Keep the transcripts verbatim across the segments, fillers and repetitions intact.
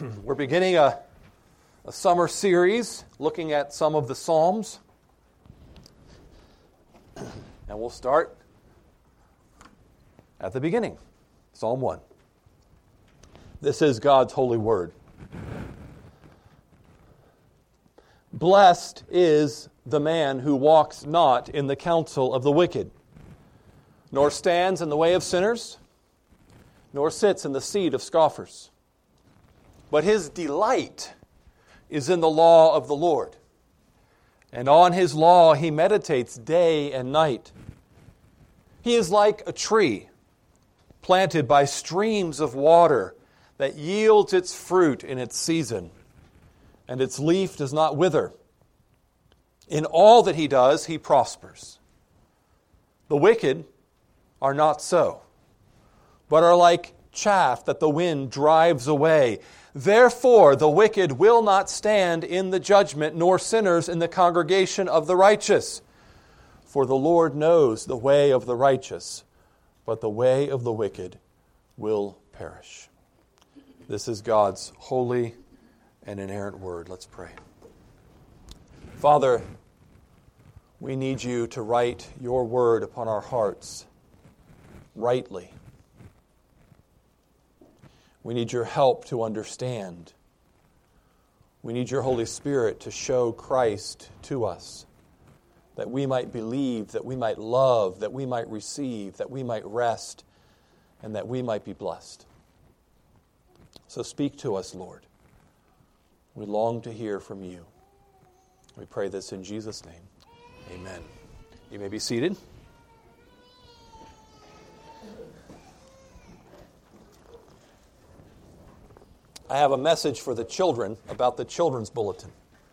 We're beginning a, a summer series looking at some of the Psalms. And we'll start at the beginning, Psalm one. This is God's holy word. Blessed is the man who walks not in the counsel of the wicked, nor stands in the way of sinners, nor sits in the seat of scoffers. But his delight is in the law of the Lord, and on his law he meditates day and night. He is like a tree planted by streams of water that yields its fruit in its season, and its leaf does not wither. In all that he does, he prospers. The wicked are not so, but are like chaff that the wind drives away. Therefore, the wicked will not stand in the judgment, nor sinners in the congregation of the righteous. For the Lord knows the way of the righteous, but the way of the wicked will perish. This is God's holy and inerrant word. Let's pray. Father, we need you to write your word upon our hearts rightly. We need your help to understand. We need your Holy Spirit to show Christ to us, that we might believe, that we might love, that we might receive, that we might rest, and that we might be blessed. So speak to us, Lord. We long to hear from you. We pray this in Jesus' name. Amen. You may be seated. I have a message for the children about the Children's Bulletin.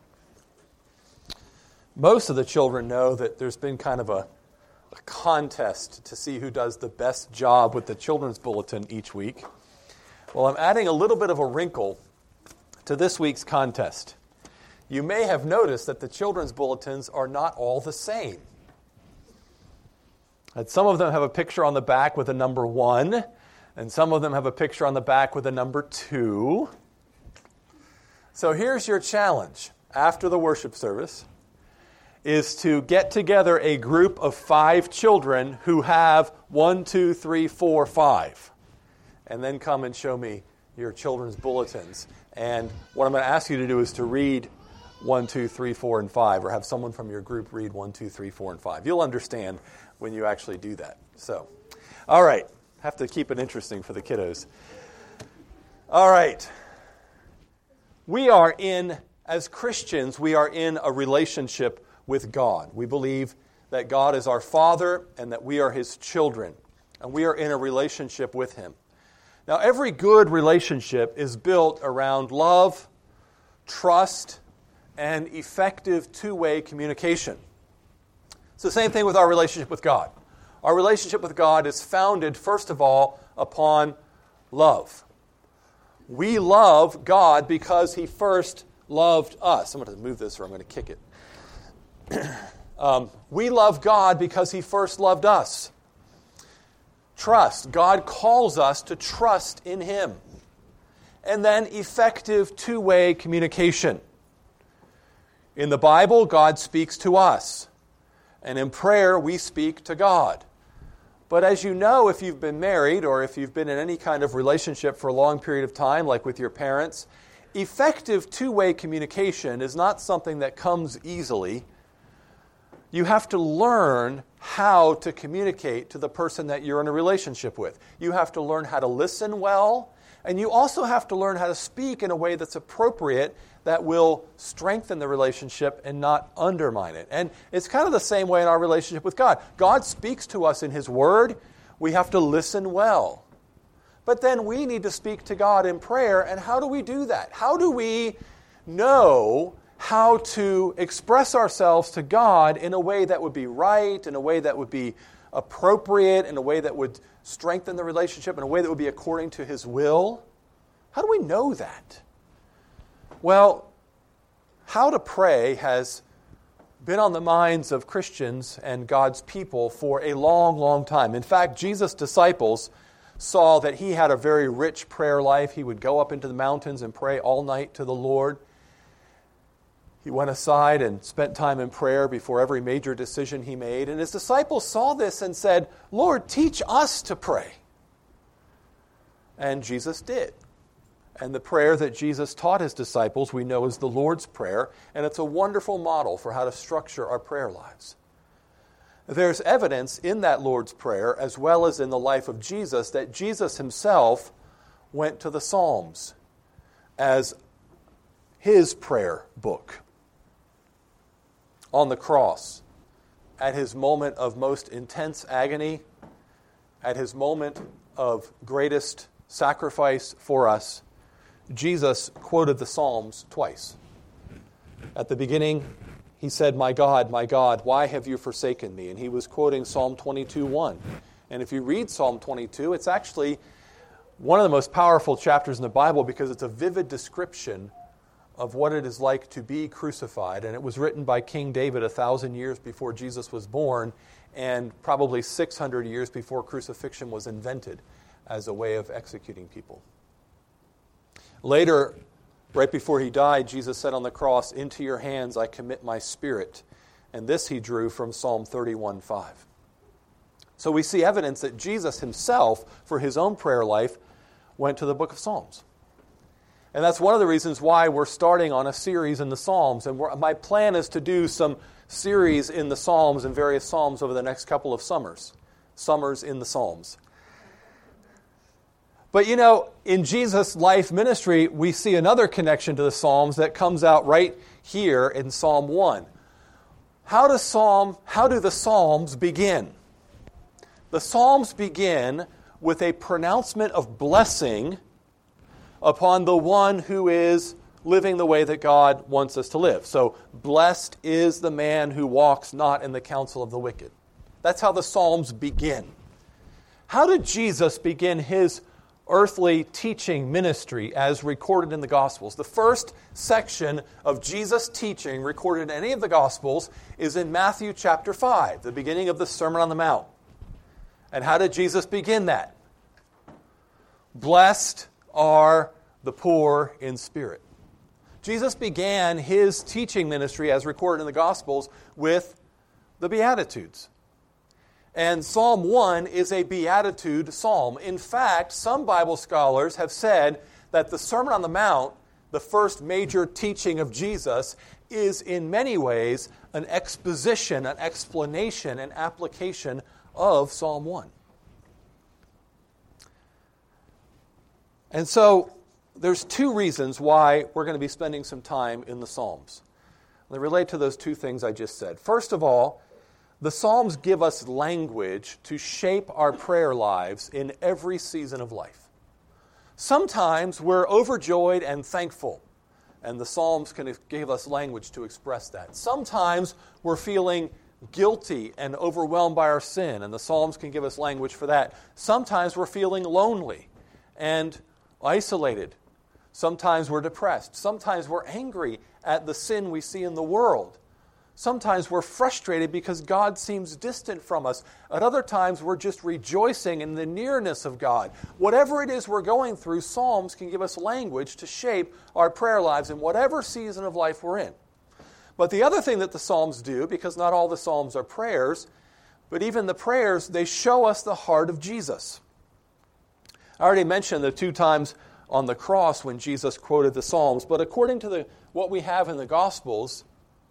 Most of the children know that there's been kind of a, a contest to see who does the best job with the Children's Bulletin each week. Well, I'm adding a little bit of a wrinkle to this week's contest. You may have noticed that the Children's Bulletins are not all the same. And some of them have a picture on the back with a number one, and some of them have a picture on the back with a number two. So here's your challenge after the worship service, is to get together a group of five children who have one, two, three, four, five. And then come and show me your children's bulletins. And what I'm going to ask you to do is to read one, two, three, four, and five, or have someone from your group read one, two, three, four, and five. You'll understand when you actually do that. So, all right. Have to keep it interesting for the kiddos. All right. We are in, as Christians, we are in a relationship with God. We believe that God is our Father and that we are His children. And we are in a relationship with Him. Now, every good relationship is built around love, trust, and effective two-way communication. It's the same thing with our relationship with God. Our relationship with God is founded, first of all, upon love. We love God because He first loved us. I'm going to move this or I'm going to kick it. um, we love God because He first loved us. Trust. God calls us to trust in Him. And then effective two-way communication. In the Bible, God speaks to us. And in prayer, we speak to God. But as you know, if you've been married or if you've been in any kind of relationship for a long period of time, like with your parents, effective two-way communication is not something that comes easily. You have to learn how to communicate to the person that you're in a relationship with. You have to learn how to listen well, and you also have to learn how to speak in a way that's appropriate that will strengthen the relationship and not undermine it. And it's kind of the same way in our relationship with God. God speaks to us in His Word. We have to listen well. But then we need to speak to God in prayer. And how do we do that? How do we know how to express ourselves to God in a way that would be right, in a way that would be appropriate, in a way that would strengthen the relationship, in a way that would be according to His will? How do we know that? Well, how to pray has been on the minds of Christians and God's people for a long, long time. In fact, Jesus' disciples saw that he had a very rich prayer life. He would go up into the mountains and pray all night to the Lord. He went aside and spent time in prayer before every major decision he made. And his disciples saw this and said, "Lord, teach us to pray." And Jesus did. And the prayer that Jesus taught his disciples we know is the Lord's Prayer, and it's a wonderful model for how to structure our prayer lives. There's evidence in that Lord's Prayer, as well as in the life of Jesus, that Jesus himself went to the Psalms as his prayer book. On the cross, at his moment of most intense agony, at his moment of greatest sacrifice for us, Jesus quoted the Psalms twice. At the beginning, he said, "My God, my God, why have you forsaken me?" And he was quoting Psalm twenty-two one. And if you read Psalm twenty-two, it's actually one of the most powerful chapters in the Bible because it's a vivid description of what it is like to be crucified. And it was written by King David a thousand years before Jesus was born and probably six hundred years before crucifixion was invented as a way of executing people. Later, right before he died, Jesus said on the cross, "Into your hands I commit my spirit." And this he drew from Psalm thirty-one five. So we see evidence that Jesus himself, for his own prayer life, went to the book of Psalms. And that's one of the reasons why we're starting on a series in the Psalms. And we're, my plan is to do some series in the Psalms and various Psalms over the next couple of summers. Summers in the Psalms. But you know, in Jesus' life ministry, we see another connection to the Psalms that comes out right here in Psalm one. How does Psalm, how do the Psalms begin? The Psalms begin with a pronouncement of blessing upon the one who is living the way that God wants us to live. So, blessed is the man who walks not in the counsel of the wicked. That's how the Psalms begin. How did Jesus begin his earthly teaching ministry as recorded in the Gospels? The first section of Jesus' teaching recorded in any of the Gospels is in Matthew chapter five, the beginning of the Sermon on the Mount. And how did Jesus begin that? Blessed are the poor in spirit. Jesus began his teaching ministry as recorded in the Gospels with the Beatitudes. And Psalm one is a beatitude psalm. In fact, some Bible scholars have said that the Sermon on the Mount, the first major teaching of Jesus, is in many ways an exposition, an explanation, an application of Psalm one. And so there's two reasons why we're going to be spending some time in the Psalms. They relate to those two things I just said. First of all, the Psalms give us language to shape our prayer lives in every season of life. Sometimes we're overjoyed and thankful, and the Psalms can give us language to express that. Sometimes we're feeling guilty and overwhelmed by our sin, and the Psalms can give us language for that. Sometimes we're feeling lonely and isolated. Sometimes we're depressed. Sometimes we're angry at the sin we see in the world. Sometimes we're frustrated because God seems distant from us. At other times, we're just rejoicing in the nearness of God. Whatever it is we're going through, Psalms can give us language to shape our prayer lives in whatever season of life we're in. But the other thing that the Psalms do, because not all the Psalms are prayers, but even the prayers, they show us the heart of Jesus. I already mentioned the two times on the cross when Jesus quoted the Psalms, but according to the what we have in the Gospels,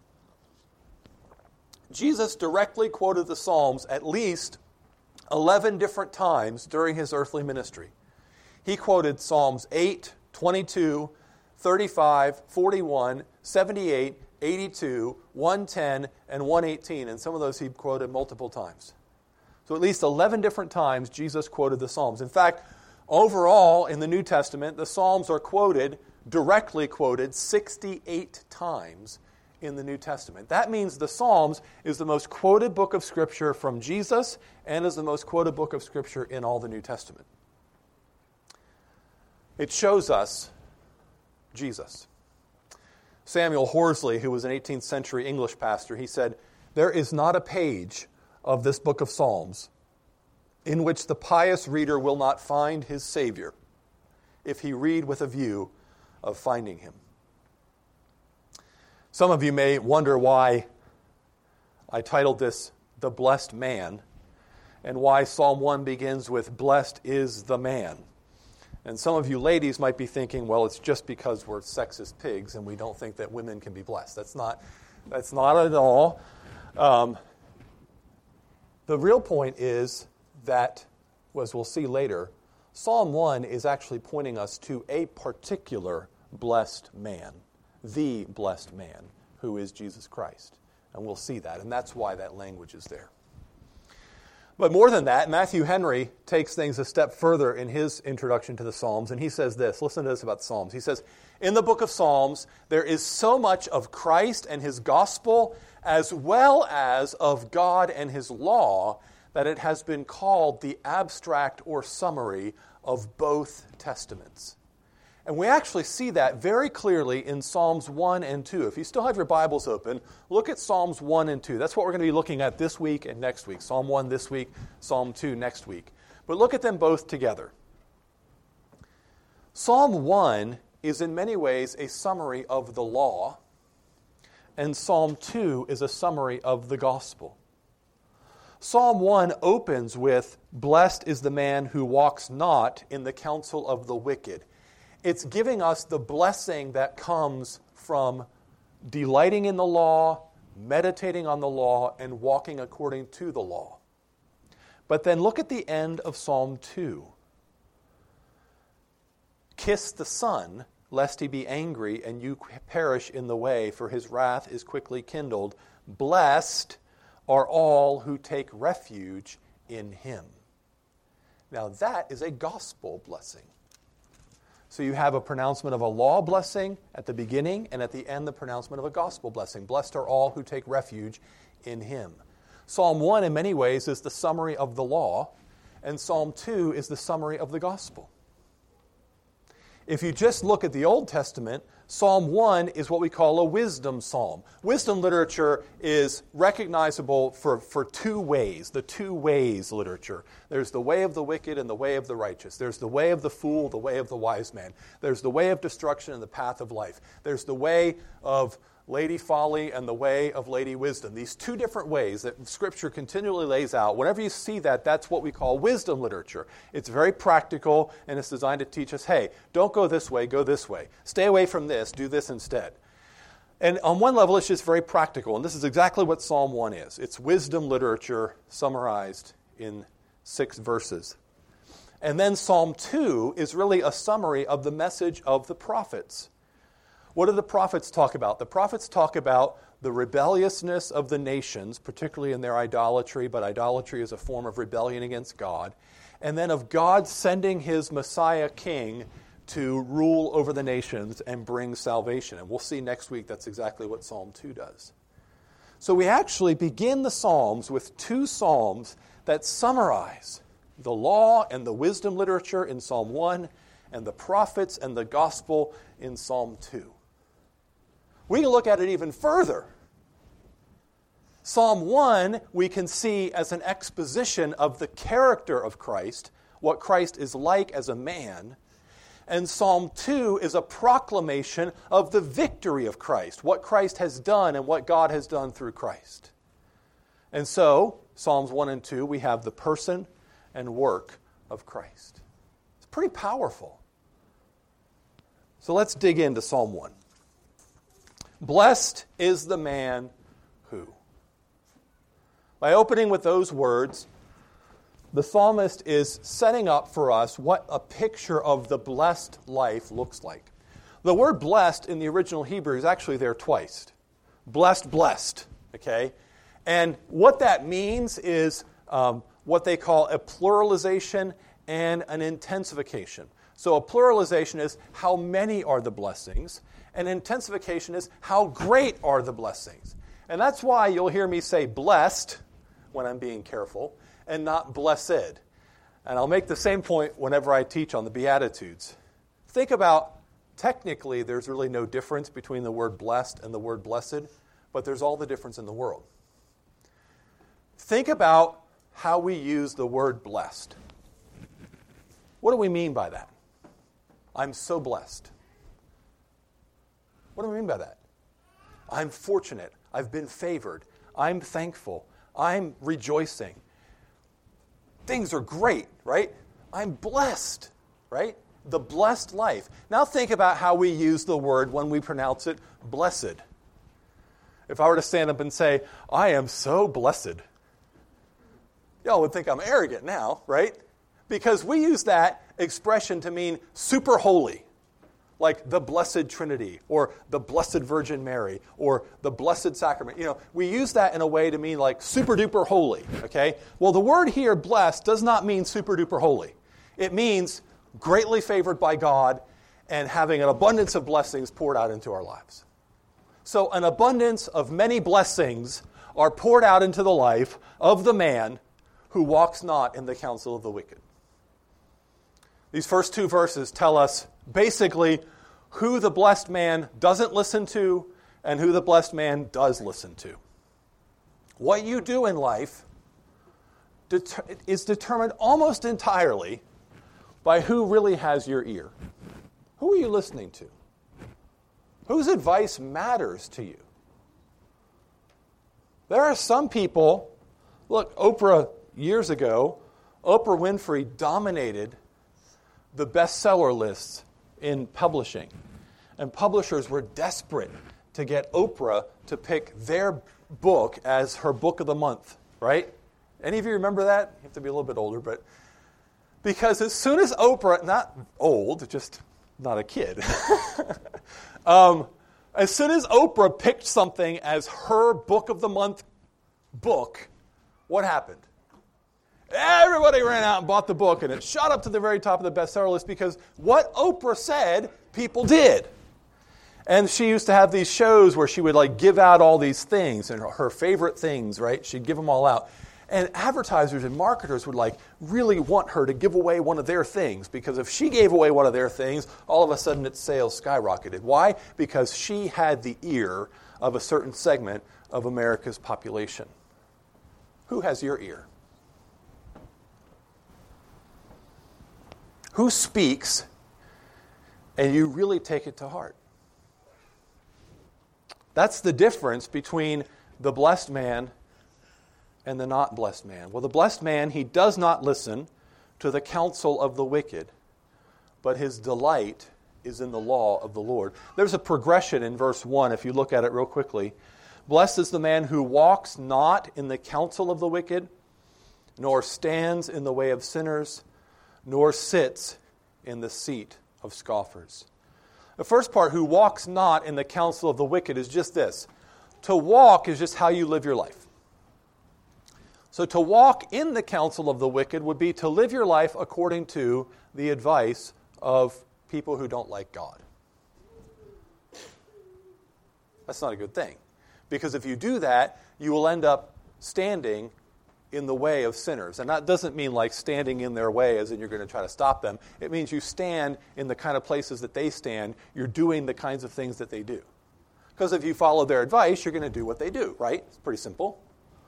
Jesus directly quoted the Psalms at least eleven different times during his earthly ministry. He quoted Psalms eight, twenty-two, thirty-five, forty-one, seventy-eight, eighty-two, one ten, and one eighteen, and some of those he quoted multiple times. So at least eleven different times Jesus quoted the Psalms. In fact, overall in the New Testament, the Psalms are quoted, directly quoted, sixty-eight times in the New Testament. That means the Psalms is the most quoted book of Scripture from Jesus and is the most quoted book of Scripture in all the New Testament. It shows us Jesus. Samuel Horsley, who was an eighteenth century English pastor, he said, "There is not a page of this book of Psalms in which the pious reader will not find his Savior if he read with a view of finding him. Some of you may wonder why I titled this The Blessed Man, and why Psalm one begins with, blessed is the man. And some of you ladies might be thinking, well, it's just because we're sexist pigs and we don't think that women can be blessed. That's not, that's not at all. Um, the real point is that, as we'll see later, Psalm one is actually pointing us to a particular blessed man, the blessed man, who is Jesus Christ. And we'll see that, and that's why that language is there. But more than that, Matthew Henry takes things a step further in his introduction to the Psalms, and he says this. Listen to this about the Psalms. He says, in the book of Psalms, there is so much of Christ and his gospel, as well as of God and his law, that it has been called the abstract or summary of both testaments. And we actually see that very clearly in Psalms one and two. If you still have your Bibles open, look at Psalms one and two. That's what we're going to be looking at this week and next week. Psalm one this week, Psalm two next week. But look at them both together. Psalm one is in many ways a summary of the law, and Psalm two is a summary of the gospel. Psalm one opens with, blessed is the man who walks not in the counsel of the wicked. It's giving us the blessing that comes from delighting in the law, meditating on the law, and walking according to the law. But then look at the end of Psalm two. Kiss the Son, lest he be angry and you perish in the way, for his wrath is quickly kindled. Blessed are all who take refuge in him. Now that is a gospel blessing. So you have a pronouncement of a law blessing at the beginning, and at the end the pronouncement of a gospel blessing. Blessed are all who take refuge in him. Psalm one in many ways is the summary of the law, and Psalm two is the summary of the gospel. If you just look at the Old Testament, Psalm one is what we call a wisdom psalm. Wisdom literature is recognizable for, for two ways, the two ways literature. There's the way of the wicked and the way of the righteous. There's the way of the fool, the way of the wise man. There's the way of destruction and the path of life. There's the way of Lady Folly and the way of Lady Wisdom. These two different ways that Scripture continually lays out. Whenever you see that, that's what we call wisdom literature. It's very practical, and it's designed to teach us, hey, don't go this way, go this way. Stay away from this, do this instead. And on one level, it's just very practical, and this is exactly what Psalm one is. It's wisdom literature summarized in six verses. And then Psalm two is really a summary of the message of the prophets. What do the prophets talk about? The prophets talk about the rebelliousness of the nations, particularly in their idolatry, but idolatry is a form of rebellion against God, and then of God sending his Messiah king to rule over the nations and bring salvation. And we'll see next week that's exactly what Psalm two does. So we actually begin the Psalms with two psalms that summarize the law and the wisdom literature in Psalm one and the prophets and the gospel in Psalm two. We can look at it even further. Psalm one we can see as an exposition of the character of Christ, what Christ is like as a man. And Psalm two is a proclamation of the victory of Christ, what Christ has done and what God has done through Christ. And so, Psalms one and two, we have the person and work of Christ. It's pretty powerful. So let's dig into Psalm one. Blessed is the man who. By opening with those words, the psalmist is setting up for us what a picture of the blessed life looks like. The word blessed in the original Hebrew is actually there twice. Blessed, blessed, okay? And what that means is um, what they call a pluralization and an intensification. So a pluralization is how many are the blessings, and intensification is how great are the blessings. And that's why you'll hear me say blessed when I'm being careful, and not blessed. And I'll make the same point whenever I teach on the Beatitudes. Think about, technically, there's really no difference between the word blessed and the word blessed, but there's all the difference in the world. Think about how we use the word blessed. What do we mean by that? I'm so blessed. What do we mean by that? I'm fortunate. I've been favored. I'm thankful. I'm rejoicing. Things are great, right? I'm blessed, right? The blessed life. Now think about how we use the word when we pronounce it blessed. If I were to stand up and say, I am so blessed, y'all would think I'm arrogant now, right? Because we use that expression to mean super holy, like the Blessed Trinity, or the Blessed Virgin Mary, or the Blessed Sacrament. You know, we use that in a way to mean like super duper holy, okay? Well, the word here, blessed, does not mean super duper holy. It means greatly favored by God and having an abundance of blessings poured out into our lives. So an abundance of many blessings are poured out into the life of the man who walks not in the counsel of the wicked. These first two verses tell us basically who the blessed man doesn't listen to and who the blessed man does listen to. What you do in life det- is determined almost entirely by who really has your ear. Who are you listening to? Whose advice matters to you? There are some people, look, Oprah years ago, Oprah Winfrey dominated the bestseller lists in publishing. And publishers were desperate to get Oprah to pick their book as her book of the month, right? Any of you remember that? You have to be a little bit older, but because as soon as Oprah, not old, just not a kid, um, as soon as Oprah picked something as her book of the month book, what happened? Everybody ran out and bought the book, and it shot up to the very top of the bestseller list because what Oprah said, people did. And she used to have these shows where she would like give out all these things and her favorite things, right? She'd give them all out. And advertisers and marketers would like really want her to give away one of their things because if she gave away one of their things, all of a sudden its sales skyrocketed. Why? Because she had the ear of a certain segment of America's population. Who has your ear? Who speaks and you really take it to heart? That's the difference between the blessed man and the not blessed man. Well, the blessed man, he does not listen to the counsel of the wicked, but his delight is in the law of the Lord. There's a progression in verse one, if you look at it real quickly. Blessed is the man who walks not in the counsel of the wicked, nor stands in the way of sinners, nor sits in the seat of scoffers. The first part, who walks not in the counsel of the wicked, is just this. To walk is just how you live your life. So to walk in the counsel of the wicked would be to live your life according to the advice of people who don't like God. That's not a good thing. Because if you do that, you will end up standing in the way of sinners. And that doesn't mean like standing in their way as in you're going to try to stop them. It means you stand in the kind of places that they stand. You're doing the kinds of things that they do. Because if you follow their advice, you're going to do what they do, right? It's pretty simple.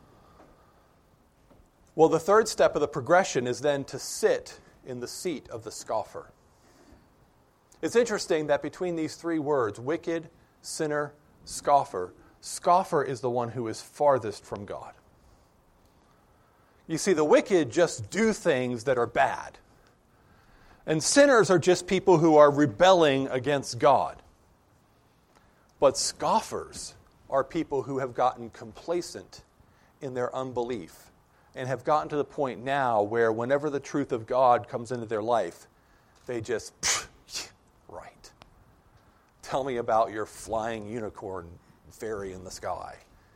Well, the third step of the progression is then to sit in the seat of the scoffer. It's interesting that between these three words, wicked, sinner, scoffer, scoffer is the one who is farthest from God. You see, the wicked just do things that are bad. And sinners are just people who are rebelling against God. But scoffers are people who have gotten complacent in their unbelief and have gotten to the point now where whenever the truth of God comes into their life, they just, right. Tell me about your flying unicorn fairy in the sky.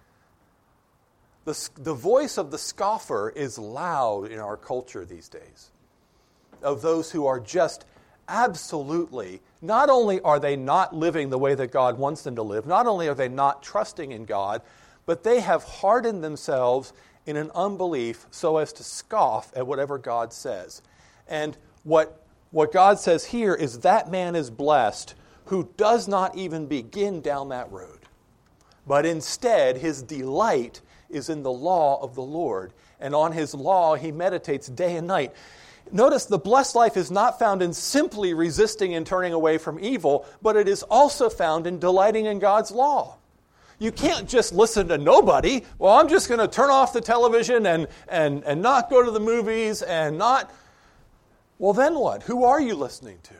The, the voice of the scoffer is loud in our culture these days. Of those who are just absolutely, not only are they not living the way that God wants them to live, not only are they not trusting in God, but they have hardened themselves in an unbelief so as to scoff at whatever God says. And what, what God says here is that man is blessed who does not even begin down that road. But instead, his delight is in the law of the Lord. and on his law he meditates day and night. Notice the blessed life is not found in simply resisting and turning away from evil, but it is also found in delighting in God's law. You can't just listen to nobody. Well, I'm just going to turn off the television and, and, and not go to the movies and not... Well, then what? Who are you listening to?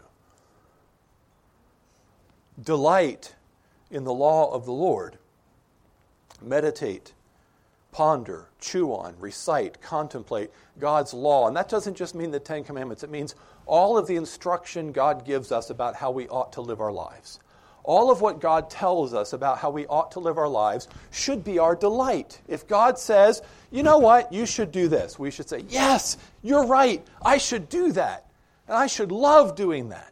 Delight in the law of the Lord. Meditate, ponder, chew on, recite, contemplate God's law. And that doesn't just mean the Ten Commandments. It means all of the instruction God gives us about how we ought to live our lives. All of what God tells us about how we ought to live our lives should be our delight. If God says, you know what, you should do this, we should say, yes, you're right, I should do that. And I should love doing that.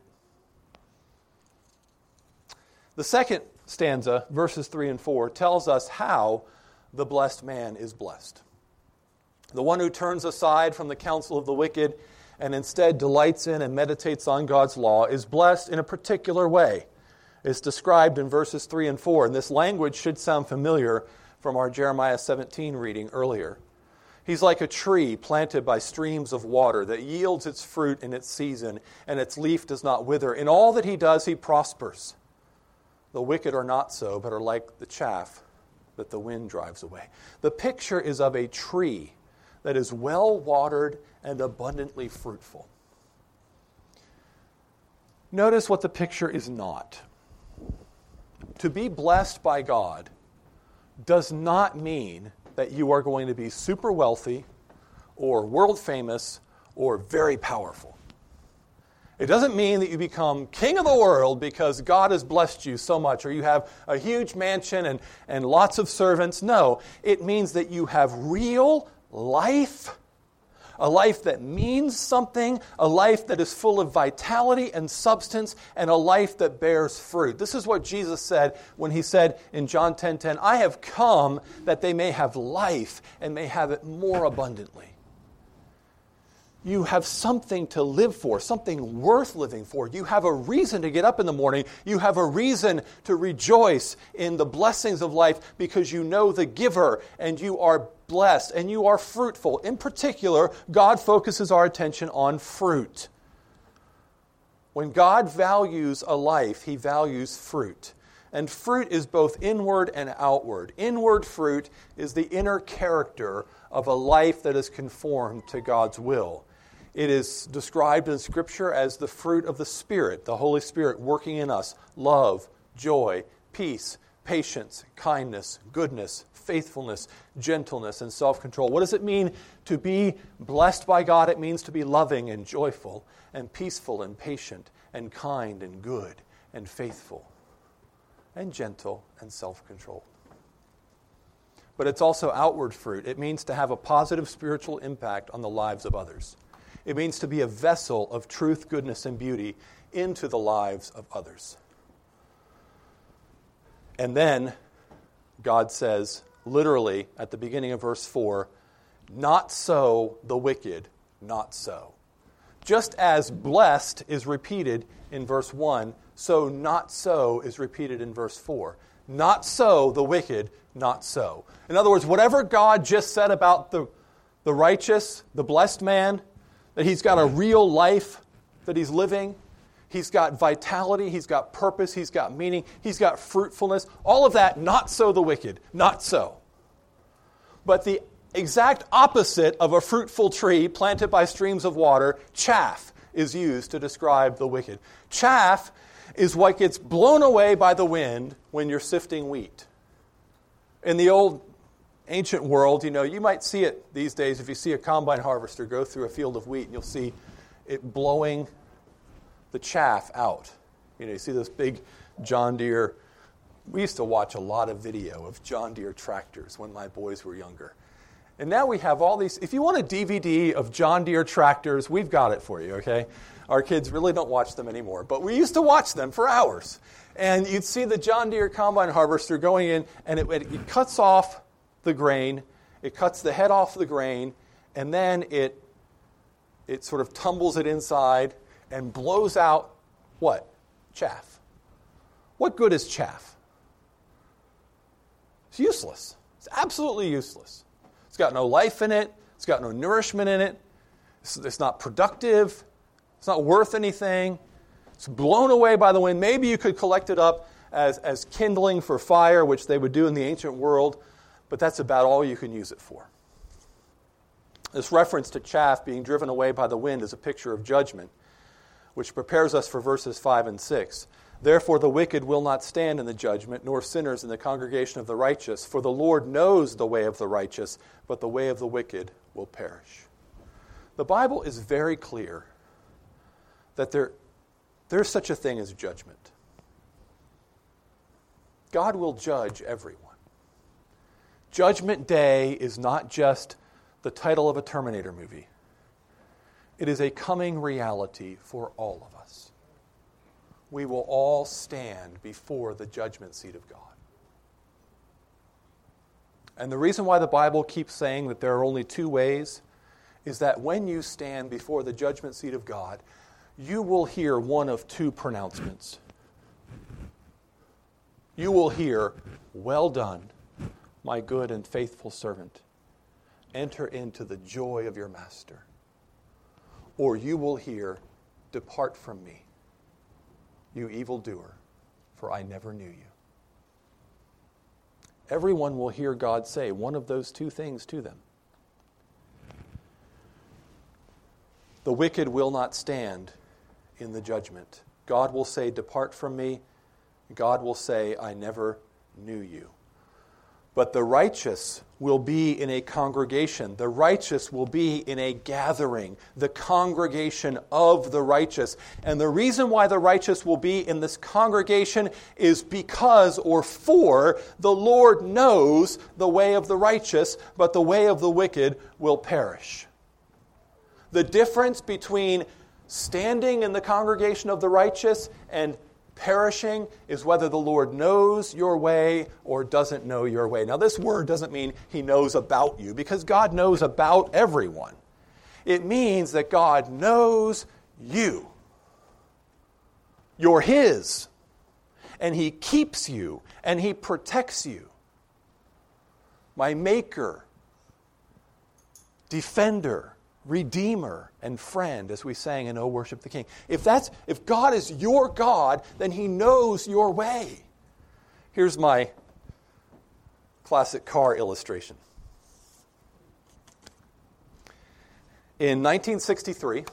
The second stanza, verses three and four, tells us how the blessed man is blessed. The one who turns aside from the counsel of the wicked and instead delights in and meditates on God's law is blessed in a particular way. It's described in verses three and four, and this language should sound familiar from our Jeremiah seventeen reading earlier. He's like a tree planted by streams of water that yields its fruit in its season, and its leaf does not wither. In all that he does, he prospers. The wicked are not so, but are like the chaff that the wind drives away. The picture is of a tree that is well watered and abundantly fruitful. Notice what the picture is not. To be blessed by God does not mean that you are going to be super wealthy or world famous or very powerful. It doesn't mean that you become king of the world because God has blessed you so much, or you have a huge mansion and, and lots of servants. No, it means that you have real life, a life that means something, a life that is full of vitality and substance, and a life that bears fruit. This is what Jesus said when he said in John ten ten, I have come that they may have life and may have it more abundantly. You have something to live for, something worth living for. You have a reason to get up in the morning. You have a reason to rejoice in the blessings of life because you know the giver and you are blessed and you are fruitful. In particular, God focuses our attention on fruit. When God values a life, he values fruit. And fruit is both inward and outward. Inward fruit is the inner character of a life that is conformed to God's will. It is described in Scripture as the fruit of the Spirit, the Holy Spirit working in us. Love, joy, peace, patience, kindness, goodness, faithfulness, gentleness, and self-control. What does it mean to be blessed by God? It means to be loving and joyful and peaceful and patient and kind and good and faithful and gentle and self-controlled. But it's also outward fruit. It means to have a positive spiritual impact on the lives of others. It means to be a vessel of truth, goodness, and beauty into the lives of others. And then God says, literally, at the beginning of verse four, not so the wicked, not so. Just as blessed is repeated in verse one, so not so is repeated in verse four. Not so the wicked, not so. In other words, whatever God just said about the, the righteous, the blessed man, that he's got a real life that he's living, he's got vitality, he's got purpose, he's got meaning, he's got fruitfulness, all of that, not so the wicked, not so. But the exact opposite of a fruitful tree planted by streams of water, chaff, is used to describe the wicked. Chaff is what gets blown away by the wind when you're sifting wheat. In the old ancient world, you know, you might see it these days if you see a combine harvester go through a field of wheat and you'll see it blowing the chaff out. You know, you see this big John Deere. We used to watch a lot of video of John Deere tractors when my boys were younger. And now we have all these. If you want a D V D of John Deere tractors, we've got it for you, okay? Our kids really don't watch them anymore, but we used to watch them for hours. And you'd see the John Deere combine harvester going in, and it, it cuts off the grain, it cuts the head off the grain, and then it it sort of tumbles it inside and blows out what? Chaff. What good is chaff? It's useless. It's absolutely useless. It's got no life in it. It's got no nourishment in it. It's, it's not productive. It's not worth anything. It's blown away by the wind. Maybe you could collect it up as, as kindling for fire, which they would do in the ancient world, but that's about all you can use it for. This reference to chaff being driven away by the wind is a picture of judgment, which prepares us for verses five and six. Therefore the wicked will not stand in the judgment, nor sinners in the congregation of the righteous. For the Lord knows the way of the righteous, but the way of the wicked will perish. The Bible is very clear that there, there's such a thing as judgment. God will judge everyone. Judgment Day is not just the title of a Terminator movie. It is a coming reality for all of us. We will all stand before the judgment seat of God. And the reason why the Bible keeps saying that there are only two ways is that when you stand before the judgment seat of God, you will hear one of two pronouncements. You will hear, "Well done, my good and faithful servant. Enter into the joy of your master." Or you will hear, "Depart from me, you evildoer, for I never knew you." Everyone will hear God say one of those two things to them. The wicked will not stand in the judgment. God will say, "Depart from me." God will say, "I never knew you." But the righteous will be in a congregation. The righteous will be in a gathering, the congregation of the righteous. And the reason why the righteous will be in this congregation is because or for the Lord knows the way of the righteous, but the way of the wicked will perish. The difference between standing in the congregation of the righteous and perishing is whether the Lord knows your way or doesn't know your way. Now, this word doesn't mean He knows about you, because God knows about everyone. It means that God knows you. You're His. And He keeps you, and He protects you. My Maker, Defender, Redeemer, and Friend, as we sang in "O Worship the King." If that's if God is your God, then He knows your way. Here's my classic car illustration. In nineteen sixty-three,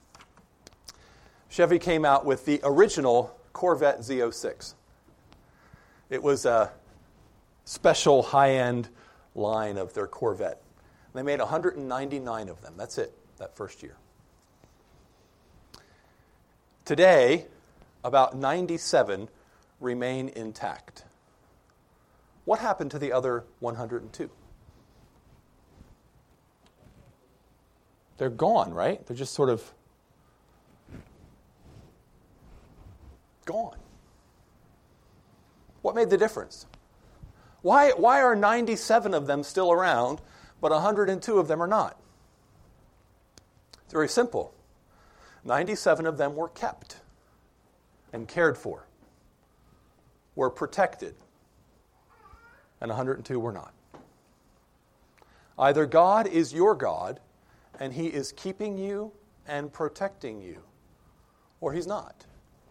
Chevy came out with the original Corvette Z oh six. It was a special high-end line of their Corvette. They made one hundred ninety-nine of them. That's it, that first year. Today, about ninety-seven remain intact. What happened to the other one hundred two? They're gone, right? They're just sort of gone. What made the difference? Why, why are ninety-seven of them still around, but one hundred two of them are not? It's very simple. ninety-seven of them were kept and cared for, were protected, and one hundred two were not. Either God is your God, and He is keeping you and protecting you, or He's not.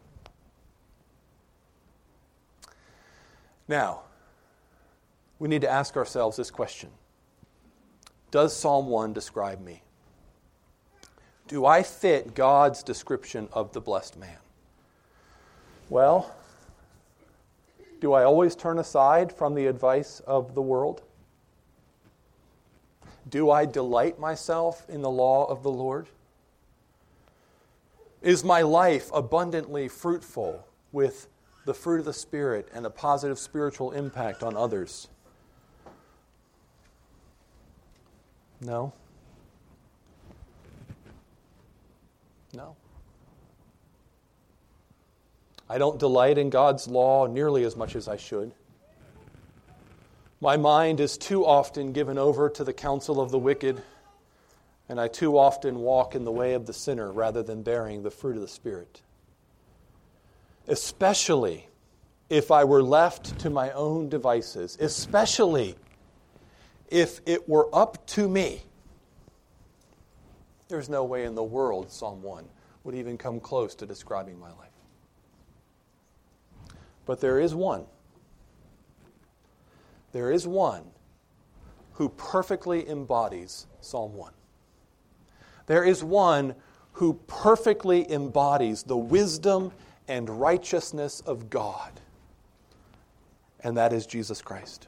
Now, we need to ask ourselves this question. Does Psalm one describe me? Do I fit God's description of the blessed man? Well, do I always turn aside from the advice of the world? Do I delight myself in the law of the Lord? Is my life abundantly fruitful with the fruit of the Spirit and a positive spiritual impact on others? No. No. I don't delight in God's law nearly as much as I should. My mind is too often given over to the counsel of the wicked, and I too often walk in the way of the sinner rather than bearing the fruit of the Spirit. Especially if I were left to my own devices, especially if it were up to me, There's no way in the world Psalm one would even come close to describing my life. But there is one. There is one who perfectly embodies Psalm one. There is one who perfectly embodies the wisdom and righteousness of God. And that is Jesus Christ.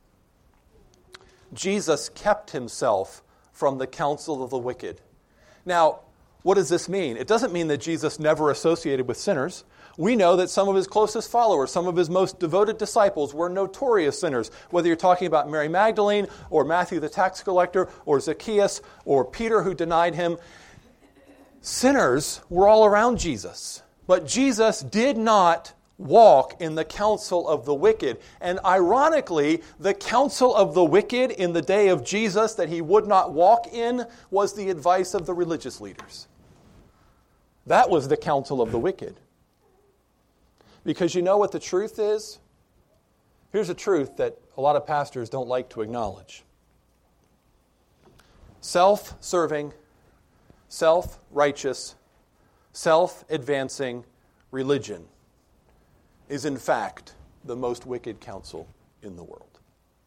Jesus kept himself from the counsel of the wicked. Now, what does this mean? It doesn't mean that Jesus never associated with sinners. We know that some of his closest followers, some of his most devoted disciples were notorious sinners. Whether you're talking about Mary Magdalene or Matthew the tax collector or Zacchaeus or Peter who denied him, sinners were all around Jesus. But Jesus did not walk in the counsel of the wicked. And ironically, the counsel of the wicked in the day of Jesus that he would not walk in was the advice of the religious leaders. That was the counsel of the wicked. Because you know what the truth is? Here's a truth that a lot of pastors don't like to acknowledge. Self-serving, self-righteous, self-advancing religion is in fact the most wicked counsel in the world.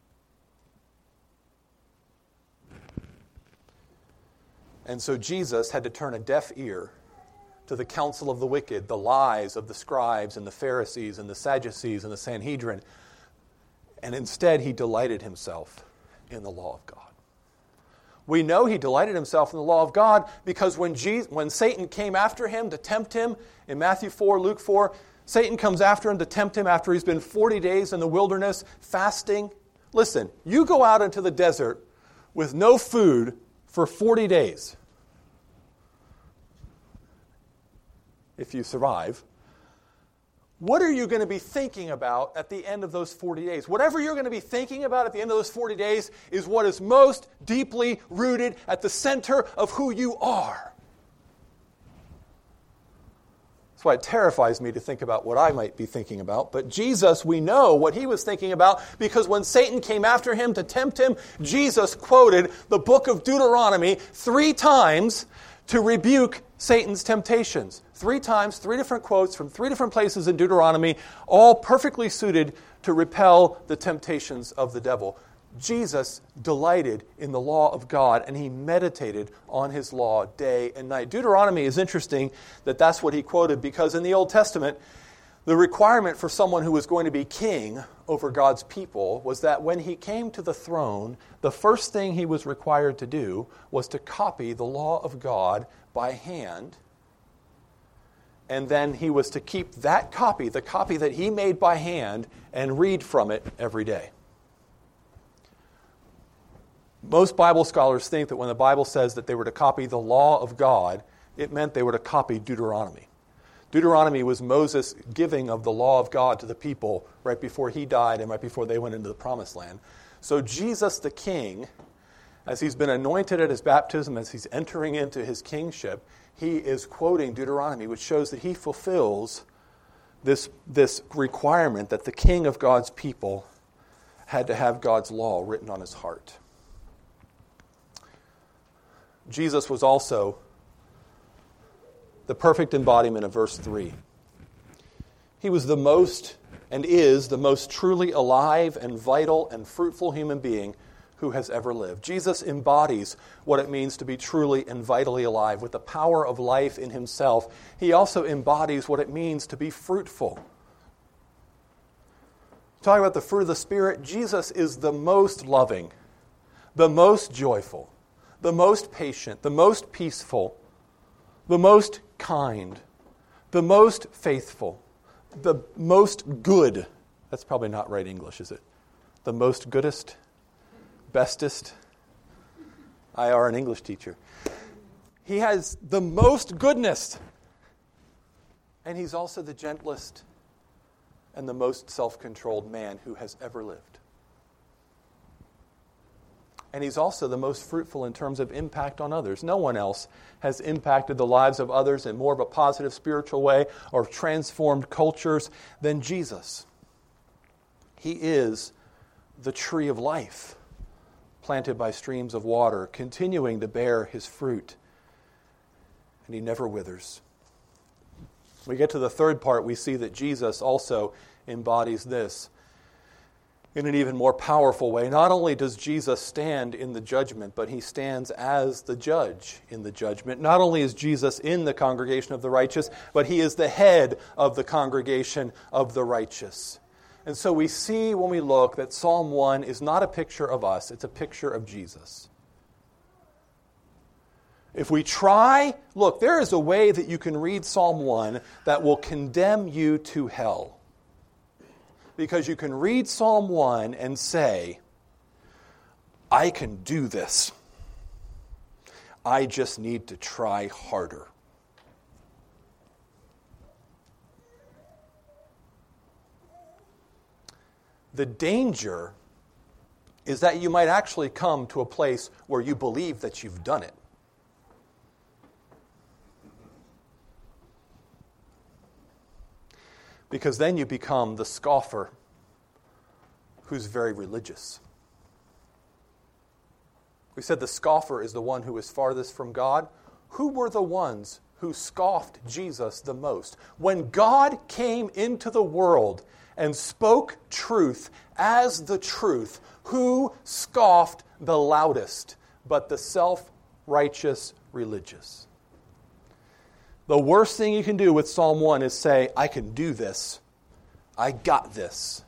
And so Jesus had to turn a deaf ear to the counsel of the wicked, the lies of the scribes and the Pharisees and the Sadducees and the Sanhedrin. And instead, he delighted himself in the law of God. We know he delighted himself in the law of God because when Jesus, when Satan came after him to tempt him, in Matthew four, Luke four, Satan comes after him to tempt him after he's been forty days in the wilderness fasting. Listen, you go out into the desert with no food for forty days. If you survive, what are you going to be thinking about at the end of those forty days? Whatever you're going to be thinking about at the end of those forty days is what is most deeply rooted at the center of who you are. That's why it terrifies me to think about what I might be thinking about. But Jesus, we know what he was thinking about because when Satan came after him to tempt him, Jesus quoted the book of Deuteronomy three times to rebuke Satan's temptations. Three times, three different quotes from three different places in Deuteronomy, all perfectly suited to repel the temptations of the devil. Jesus delighted in the law of God, and he meditated on his law day and night. Deuteronomy is interesting that that's what he quoted, because in the Old Testament, the requirement for someone who was going to be king over God's people was that when he came to the throne, the first thing he was required to do was to copy the law of God by hand. And then he was to keep that copy, the copy that he made by hand, and read from it every day. Most Bible scholars think that when the Bible says that they were to copy the law of God, it meant they were to copy Deuteronomy. Deuteronomy was Moses' giving of the law of God to the people right before he died and right before they went into the promised land. So Jesus the king, as he's been anointed at his baptism, as he's entering into his kingship, he is quoting Deuteronomy, which shows that he fulfills this, this requirement that the king of God's people had to have God's law written on his heart. Jesus was also the perfect embodiment of verse three. He was the most and is the most truly alive and vital and fruitful human being who has ever lived. Jesus embodies what it means to be truly and vitally alive. With the power of life in himself, he also embodies what it means to be fruitful. Talking about the fruit of the Spirit, Jesus is the most loving, the most joyful, the most patient, the most peaceful, the most kind, the most faithful, the most good. That's probably not right English, is it? The most goodest, bestest. I are an English teacher. He has the most goodness. And he's also the gentlest and the most self-controlled man who has ever lived. And he's also the most fruitful in terms of impact on others. No one else has impacted the lives of others in more of a positive spiritual way or transformed cultures than Jesus. He is the tree of life, planted by streams of water, continuing to bear his fruit and he never withers. We get to the third part, we see that Jesus also embodies this in an even more powerful way. Not only does Jesus stand in the judgment, but he stands as the judge in the judgment. Not only is Jesus in the congregation of the righteous, but he is the head of the congregation of the righteous. And so we see when we look that Psalm one is not a picture of us, it's a picture of Jesus. If we try, look, there is a way that you can read Psalm one that will condemn you to hell. Because you can read Psalm one and say, I can do this. I just need to try harder. The danger is that you might actually come to a place where you believe that you've done it. Because then you become the scoffer who's very religious. We said the scoffer is the one who is farthest from God. Who were the ones who scoffed Jesus the most? When God came into the world and spoke truth as the truth, who scoffed the loudest but the self-righteous religious? The worst thing you can do with Psalm one is say, I can do this. I got this.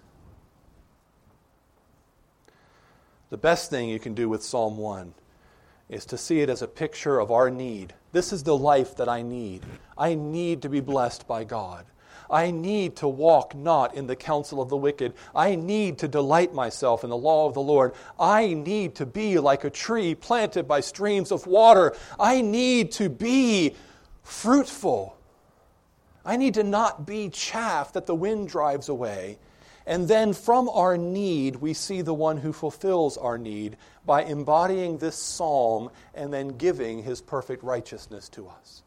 The best thing you can do with Psalm one is to see it as a picture of our need. This is the life that I need. I need to be blessed by God. I need to walk not in the counsel of the wicked. I need to delight myself in the law of the Lord. I need to be like a tree planted by streams of water. I need to be fruitful. I need to not be chaff that the wind drives away. And then from our need, we see the one who fulfills our need by embodying this psalm and then giving his perfect righteousness to us.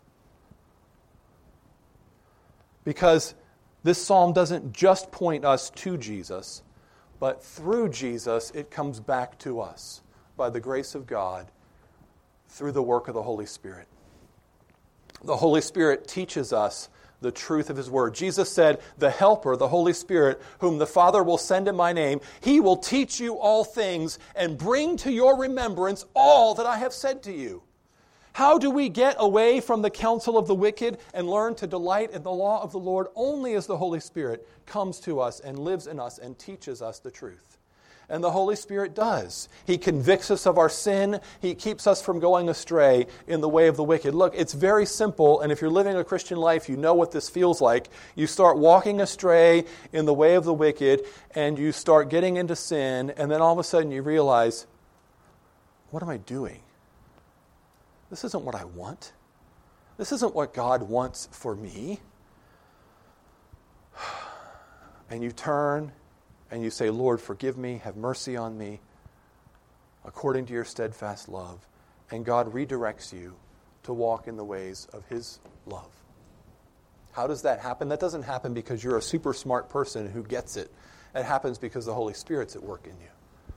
Because this psalm doesn't just point us to Jesus, but through Jesus, it comes back to us by the grace of God through the work of the Holy Spirit. The Holy Spirit teaches us the truth of his word. Jesus said, the Helper, the Holy Spirit, whom the Father will send in my name, he will teach you all things and bring to your remembrance all that I have said to you. How do we get away from the counsel of the wicked and learn to delight in the law of the Lord? Only as the Holy Spirit comes to us and lives in us and teaches us the truth. And the Holy Spirit does. He convicts us of our sin. He keeps us from going astray in the way of the wicked. Look, it's very simple, and if you're living a Christian life, you know what this feels like. You start walking astray in the way of the wicked, and you start getting into sin, and then all of a sudden you realize, what am I doing? This isn't what I want. This isn't what God wants for me. And you turn and you say, Lord, forgive me, have mercy on me, according to your steadfast love. And God redirects you to walk in the ways of his love. How does that happen? That doesn't happen because you're a super smart person who gets it. It happens because the Holy Spirit's at work in you.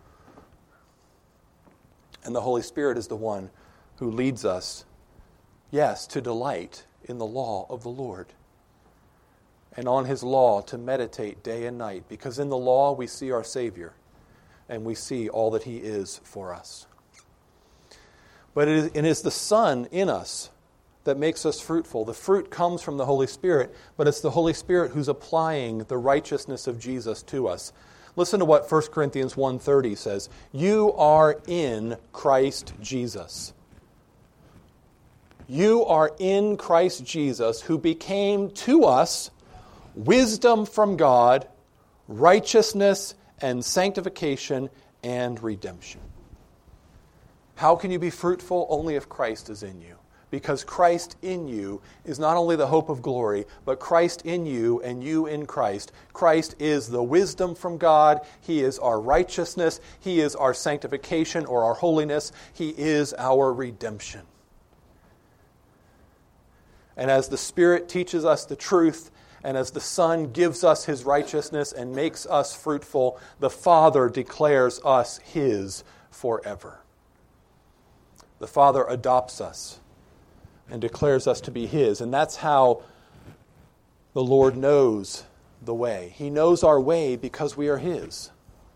And the Holy Spirit is the one who leads us, yes, to delight in the law of the Lord. And on his law to meditate day and night, because in the law we see our Savior and we see all that he is for us. But it is, it is the Son in us that makes us fruitful. The fruit comes from the Holy Spirit, but it's the Holy Spirit who's applying the righteousness of Jesus to us. Listen to what First Corinthians one thirty says. You are in Christ Jesus. You are in Christ Jesus, who became to us wisdom from God, righteousness and sanctification and redemption. How can you be fruitful? Only if Christ is in you. Because Christ in you is not only the hope of glory, but Christ in you and you in Christ. Christ is the wisdom from God. He is our righteousness. He is our sanctification or our holiness. He is our redemption. And as the Spirit teaches us the truth, and as the Son gives us his righteousness and makes us fruitful, the Father declares us his forever. The Father adopts us. and declares us to be his. And that's how the Lord knows the way. He knows our way because we are his.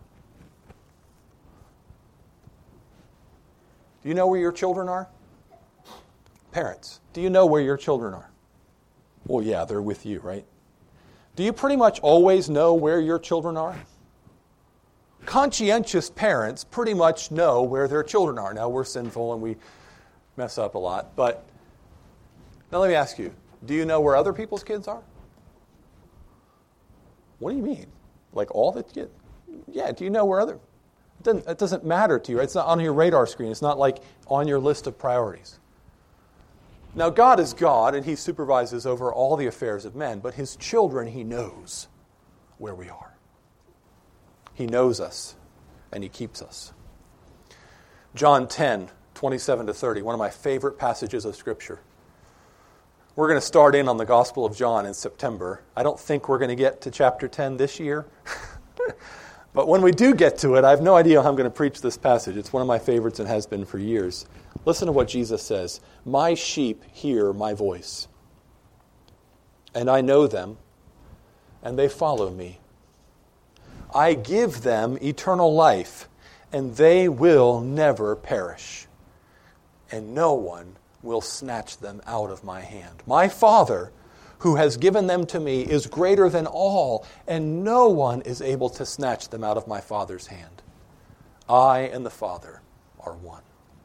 Do you know where your children are? Parents, do you know where your children are? Well, yeah, they're with you, right? Do you pretty much always know where your children are? Conscientious parents pretty much know where their children are. Now, we're sinful and we mess up a lot, but now let me ask you, do you know where other people's kids are? What do you mean? Like all the kids? Yeah, do you know where other... It doesn't, it doesn't matter to you, right? It's not on your radar screen. It's not like on your list of priorities. Now, God is God, and he supervises over all the affairs of men, but his children, he knows where we are. He knows us, and he keeps us. John ten, twenty-seven to thirty, one of my favorite passages of Scripture. We're going to start in on the Gospel of John in September. I don't think we're going to get to chapter ten this year. But when we do get to it, I have no idea how I'm going to preach this passage. It's one of my favorites and has been for years. Listen to what Jesus says. My sheep hear my voice, and I know them, and they follow me. I give them eternal life, and they will never perish, and no one will snatch them out of my hand. My Father, who has given them to me, is greater than all, and no one is able to snatch them out of my Father's hand. I and the Father are one.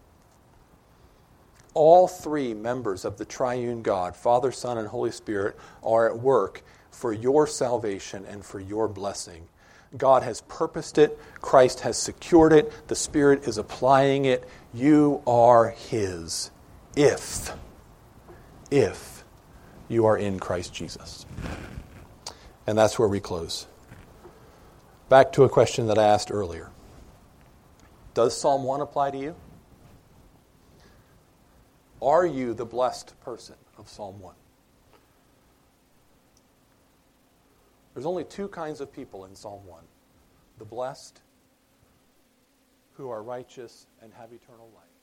All three members of the triune God, Father, Son, and Holy Spirit, are at work for your salvation and for your blessing. God has purposed it. Christ has secured it. The Spirit is applying it. You are his if, if you are in Christ Jesus. And that's where we close. Back to a question that I asked earlier. Does Psalm one apply to you? Are you the blessed person of Psalm one? There's only two kinds of people in Psalm one. The blessed, who are righteous and have eternal life.